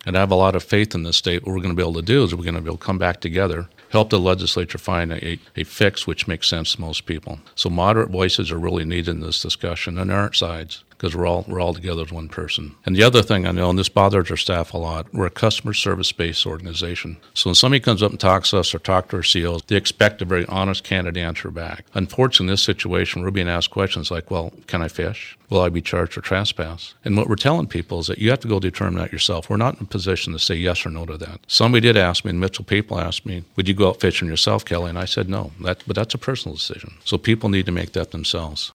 And I have a lot of faith in this state. What we're going to be able to do is we're going to be able to come back together, help the legislature find a fix which makes sense to most people. So moderate voices are really needed in this discussion, and there aren't sides, because we're all together as one person. And the other thing I know, and this bothers our staff a lot, we're a customer service-based organization. So when somebody comes up and talks to us or talks to our CEOs, they expect a very honest, candid answer back. Unfortunately, in this situation, we're being asked questions like, well, can I fish? Will I be charged for trespass? And what we're telling people is that you have to go determine that yourself. We're not in a position to say yes or no to that. Somebody did ask me, and Mitchell people asked me, would you go out fishing yourself, Kelly? And I said no, but that's a personal decision. So people need to make that themselves.